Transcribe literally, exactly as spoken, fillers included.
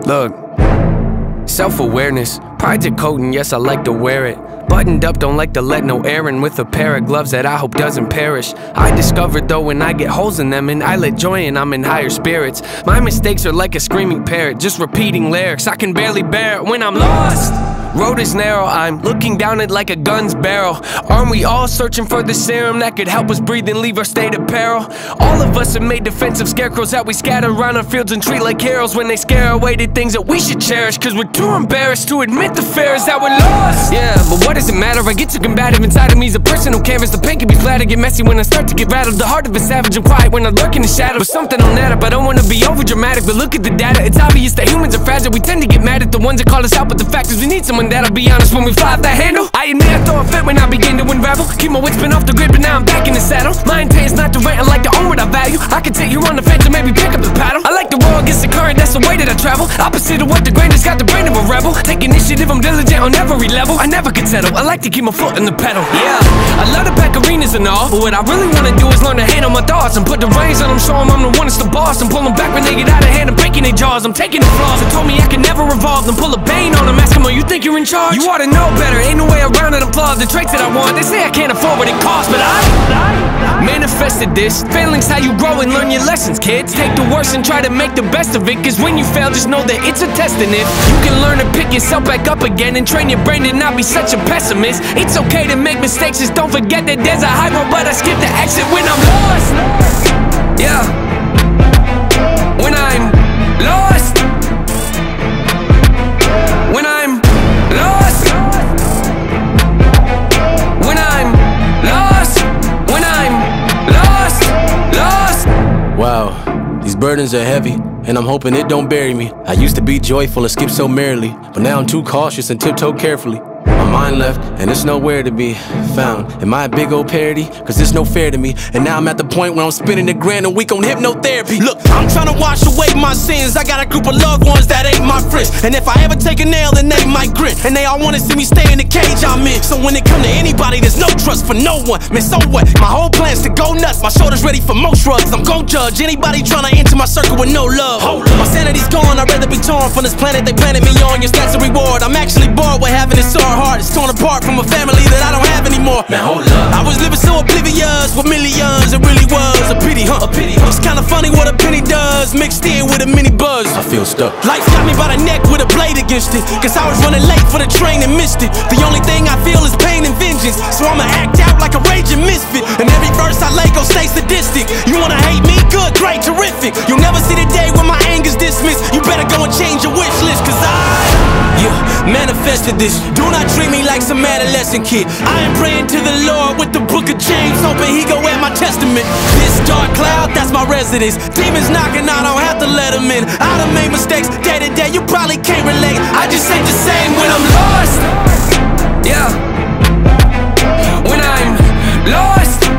Look, self-awareness, pride's a coat and yes I like to wear it. Buttoned up, don't like to let no air in, with a pair of gloves that I hope doesn't perish. I discovered though when I get holes in them, and I let joy in, I'm in higher spirits. My mistakes are like a screaming parrot, just repeating lyrics I can barely bear it when I'm lost. Road is narrow, I'm looking down it like a gun's barrel. Aren't we all searching for the serum that could help us breathe and leave our state of peril? All of us have made defensive scarecrows that we scatter around our fields and treat like heroes when they scare away the things that we should cherish, cause we're too embarrassed to admit the fear is that we're lost. Yeah, but what does it matter? I get too combative inside of me, is a personal canvas. The pain can be flat, I get messy when I start to get rattled. The heart of a savage and quiet when I lurk in the shadow. But something on that up, I don't wanna be over dramatic, but look at the data, it's obvious that humans are fragile. We tend to get mad at the ones that call us out, but the fact is we need someone that'll be honest when we fly off that handle. I admit I throw a fit when I begin to unravel. Keep my wits been off the grid, but now I'm back in the saddle. My intent is not to rant, I like to own what I value. I can take you on the fence and maybe pick up the paddle. I like to roll against the current, that's the way that I travel. Opposite of what the grain has got the brain of a rebel. Take initiative, I'm diligent on every level. I never could settle, I like to keep my foot in the pedal. Yeah, I love to pack arenas and all, but what I really wanna do is learn to handle my thoughts and put the reins on them, show them I'm the one that's the boss, and pull them back when they get out of hand and breaking their jaws. I'm taking the flaws, they told me I can never revolve, then pull a bane on them, ask them, oh, you think you're in charge? You ought to know better, ain't no way around it. I'm flawed, the traits that I want, they say I can't afford what it costs, but I manifested this. Failing's how you grow and learn your lessons, kids. Take the worst and try to make the best of it, cause when you fail, just know that it's a test, and if you can learn to pick yourself back up again and train your brain to not be such a pessimist. It's okay to make mistakes, just don't forget that there's a high road, but I skip the exit when I'm lost. Yeah, when I'm lost. When I'm lost. When I'm lost. When I'm lost. Lost. Wow, these burdens are heavy, and I'm hoping it don't bury me. I used to be joyful and skip so merrily, but now I'm too cautious and tiptoe carefully. My mind left, and it's nowhere to be found. Am I a big old parody? Cause it's no fair to me. And now I'm at the point where I'm spending a grand a week on hypnotherapy. Look, I'm trying to wash away my sins. I got a group of loved ones that ain't my friends, and if I ever take a nail, then they might grin. And they all wanna see me stay in the cage I'm in. So when it come to anybody, there's no trust for no one. Man, so what? My whole plan's to go nuts. My shoulders ready for most shrugs. I'm gon' judge anybody trying to enter my circle with no love. My sanity's gone, I'd rather be torn from this planet they planted me on. Yes, that's a reward. I'm actually bored with having it so hard. It's torn apart from a family that I don't have anymore. Man, hold up. I was living so oblivious with millions, it really was a pity, huh? A pity, huh? It's kinda funny what a penny does, mixed in with a mini buzz. I feel stuck. Life got me by the neck with a blade against it, cause I was running late for the train and missed it. The only thing I feel is pain and vengeance, so I'ma act out like a raging misfit. And every verse I lay gon' stay sadistic. You wanna hate me? Good, great, terrific. You'll never see the day when my anger's dismissed. You better go and change your wish list, cause I, yeah, manifested this. Do not treat me like some adolescent kid. I am praying to the Lord with the book of James, hoping he go at my testament. This dark cloud, that's my residence. Demons knocking, I don't have to let them in. I done made mistakes day to day, you probably can't relate. I just ain't the same when I'm lost. Yeah, when I'm lost.